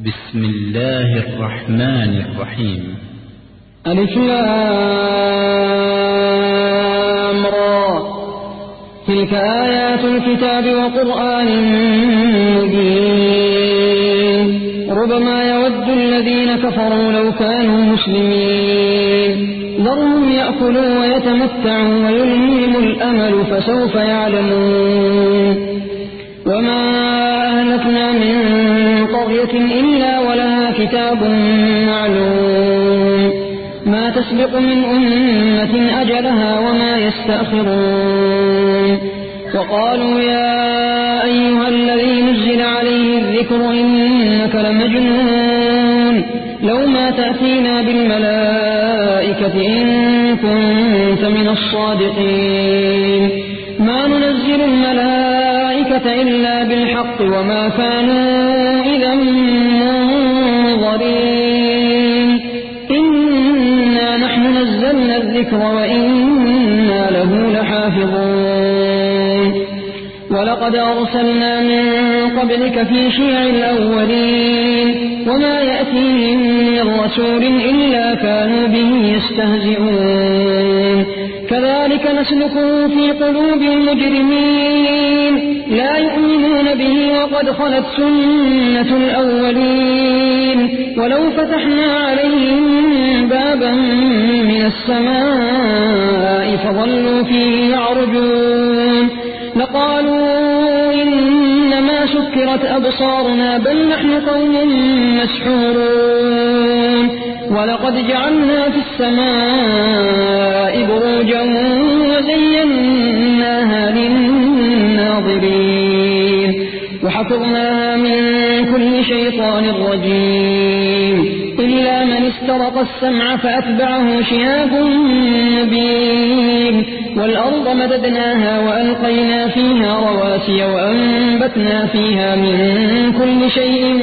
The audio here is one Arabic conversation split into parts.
بسم الله الرحمن الرحيم. ألف لام را تلك آيات الكتاب وقرآن مبين ربما يود الذين كفروا لو كانوا مسلمين ذرهم يأكلوا ويتمتعوا ويلههم الأمل فسوف يعلمون وما أهلكنا من قرية إلا ولها كتاب معلوم ما تسبق من أمة أجلها وما يستأخرون وقالوا يا أيها الذي نزل عليه الذكر إنك لمجنون لو ما تأتينا بالملائكة إن كنت من الصادقين ما ننزل الملائكة إلا بالحق وما كانوا إذا منظرين إنا نحن نزلنا الذكر وإنا له لحافظون ولقد أرسلنا من قبلك في شيع الأولين وما يأتيهم من رسول إلا كانوا به يستهزئون كذلك نسلكه في قلوب المجرمين لا يؤمنون به وقد خلت سنة الأولين ولو فتحنا عليهم بابا من السماء فظلوا فيه يعرجون لقالوا إنما سكرت أبصارنا بل نحن قوم مسحورون ولقد جعلنا في السماء بروجا وزيناها للناظرين وحفظناها من كل شيطان رجيم إلا من استرق السمع فأتبعه شهاب مبين والأرض مددناها وألقينا فيها رواسي وأنبتنا فيها من كل شيء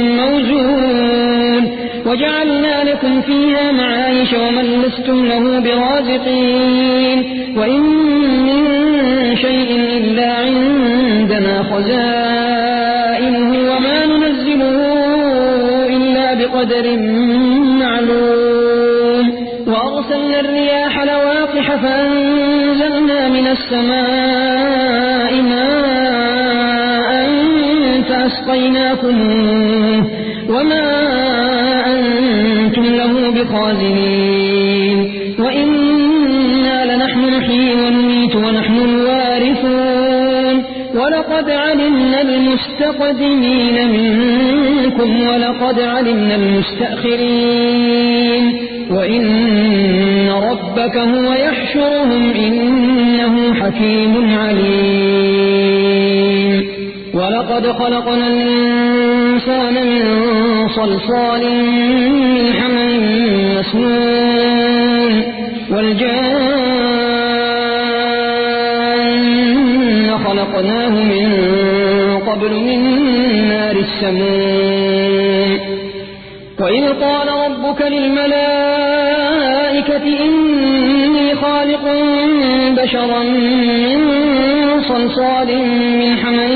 موزون وجعلنا لكم فيها معايش ومن لستم له برازقين وإن من شيء إلا عندنا خزائنه وما ننزله إلا بقدر معلوم وأرسلنا الرياح لواقح فأنزلنا من السماء ماء فأسقيناكموه وما أنتم له بخازنين وإنا لنحن نحيي ونميت ونحن الوارثون ولقد علمنا المستقدمين منكم ولقد علمنا المستأخرين وإن ربك هو يحشرهم إنه حكيم عليم ولقد خلقنا الإنسان من صلصال من حمأ مسنون والجان خلقناه من قبل من نار السموم وإذ قال ربك للملائكة إني خالق بشرا من صلصال من حمأ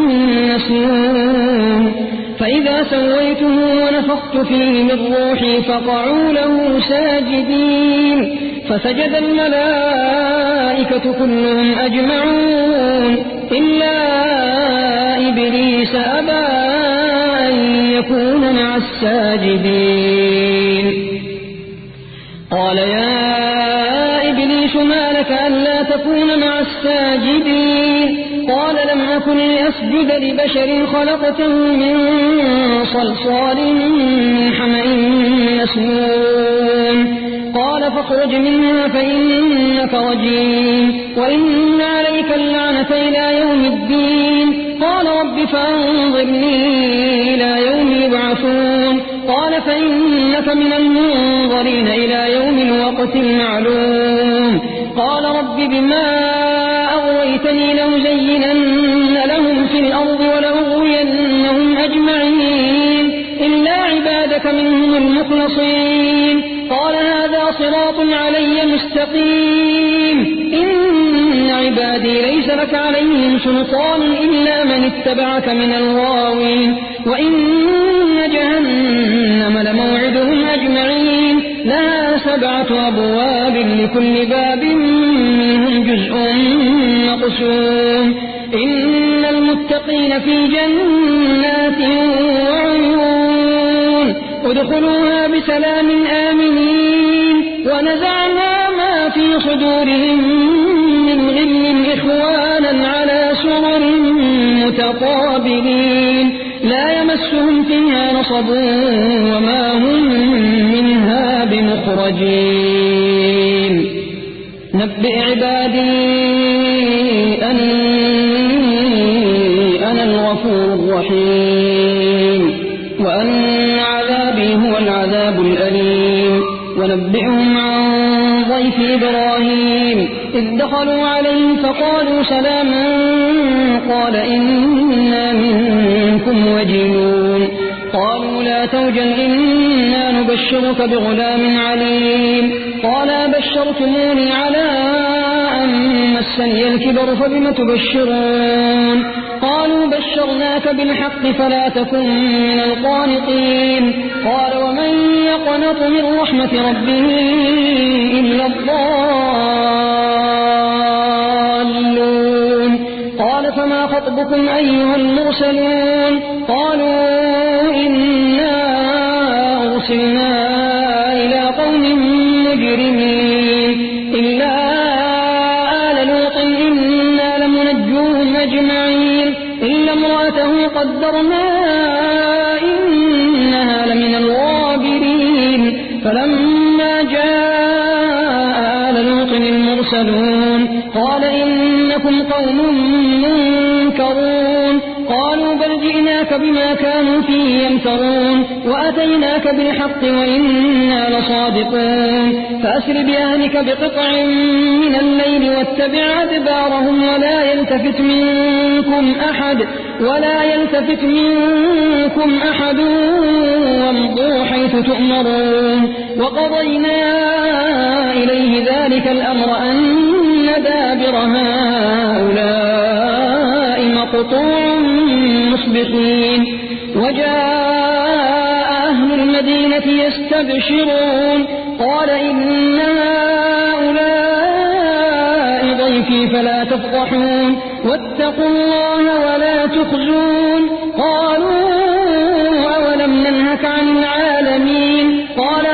مسنون فإذا سويته ونفخت فيه من روحي فقعوا له ساجدين فسجد الملائكة كلهم أجمعون إلا إبليس أبى أن يكون مع الساجدين قال يا إبليس ما لك ألا تكون مع الساجدين قال لم أكن لأسجد لبشر خلقته من صلصال من حمأ مسنون قال فاخرج منها فإنك رجيم وإن عليك اللعنة إلى يوم الدين قال رب فانظرني إلى يوم يبعثون قال فإنك من المنظرين إلى يوم الوقت المعلوم قال رب بما أغويتني لأزينن لهم في الأرض ولأغوينهم أجمعين إلا عبادك منهم المخلصين قال هذا صراط علي مستقيم إن عبادي ليس لك عليهم سلطان إلا من اتبعك من الغاوين وإن جهنم 10 أبواب لكل باب منهم جزء مقسوم إن المتقين في جنات وعيون ادخلوها بسلام آمنين ونزعنا ما في صدورهم من غل إخوانا على سرر متقابلين لا يمسهم فيها نصب وما هم منها بمخرجين نبئ عبادي أنا الغفور الرحيم وأن عذابي هو العذاب الأليم ونبئهم عن ضيف إبراهيم إذ دخلوا عليه فقالوا سلاما قال إنا منكم وجلون قالوا لا توجل إنا نبشرك بغلام عليم قال بشرتموني على أن مسني الكبر فبم تبشرون قالوا بشرناك بالحق فلا تكن من القانطين قال ومن يقنط من رحمة ربه إلا الضالون قال فما خطبكم أيها المرسلون قالوا إنا أرسلنا إلى قوم مجرمين إلا آل لوط إنا لمنجوهم أجمعين إلا امرأته قدرنا إنها لمن الغابرين فلما جاء آل لوط المرسلون قال إنكم قوم منكرون قالوا بل جئناك بما كانوا فيه يمترون وأتيناك بالحق وإنا لصادقون فأسر بأهلك بقطع من الليل واتبع أدبارهم ولا يلتفت منكم أحد وامضوا حيث تؤمرون وقضينا إليه ذلك الأمر أن دابر هؤلاء مقطوع مصبحين وجاء أهل المدينة يستبشرون قال إن هؤلاء ضيفي فلا تفضحون واتقوا الله ولا تخزون قالوا أولم ننهك عن العالمين قال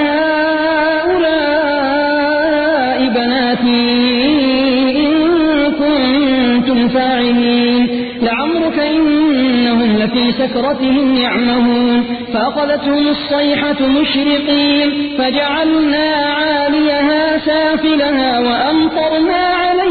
هؤلاء بناتي إن كنتم فاعلين لعمرك إنهم لفي سكرتهم يعمهون فأخذتهم الصيحة مشرقين فجعلنا عاليها سافلها وأمطرنا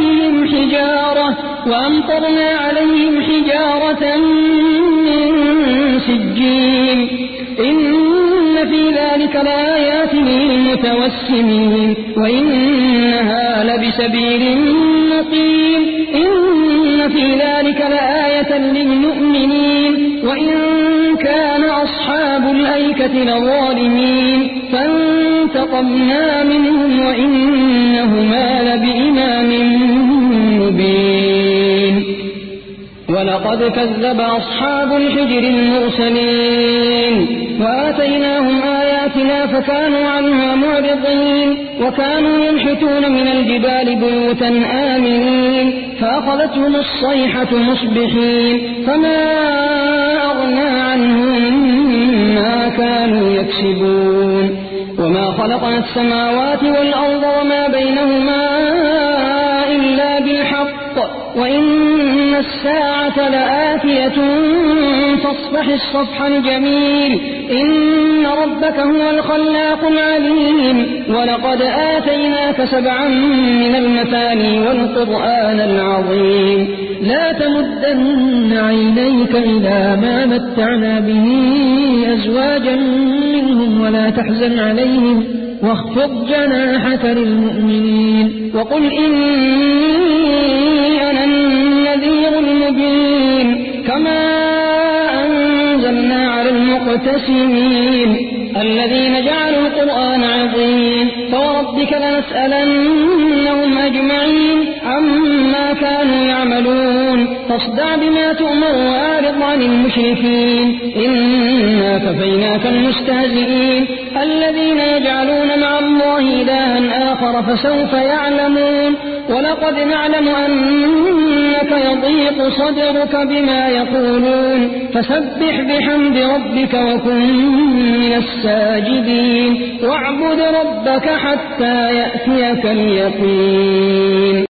عليهم حجارة من سجين إن في ذلك لآيات للمتوسمين وإنها لبسبيل مقيم إن في ذلك لآية للمؤمنين وإن كان أصحاب الأيكة لظالمين فانتقمنا منهم وإنهما لبإمام مبين ولقد كذب أصحاب الحجر المرسلين وآتيناهم آياتنا فكانوا عنها معرضين وكانوا ينحتون من الجبال بيوتا آمنين فأخذتهم الصيحة مصبحين فما أغنى عنهم ما كانوا يكسبون وما خلقنا السماوات والأرض وما بينهما إلا بالحق وإن الساعة لآتية فاصفح الصفح الجميل إن ربك هو الخلاق العليم ولقد آتيناك 7 من المثاني والقرآن العظيم لا تمدن عينيك إلى ما متعنا به أزواجا منهم ولا تحزن عليهم واخفض جناحك للمؤمنين وقل إني أنا النذير المبين كما أنزلنا على المقتدرين المقتسمين الذين جعلوا القرآن عظيم فوربك لنسألنهم أجمعين عما كانوا يعملون فاصدع بما تؤمر وأعرض عن المشركين إنا كفيناك المستهزئين الذين يجعلون مع الله إلها آخر فسوف يعلمون ولقد نعلم أنك يضيق صدرك بما يقولون فسبح بحمد ربك وكن من الساجدين واعبد ربك حتى يأتيك اليقين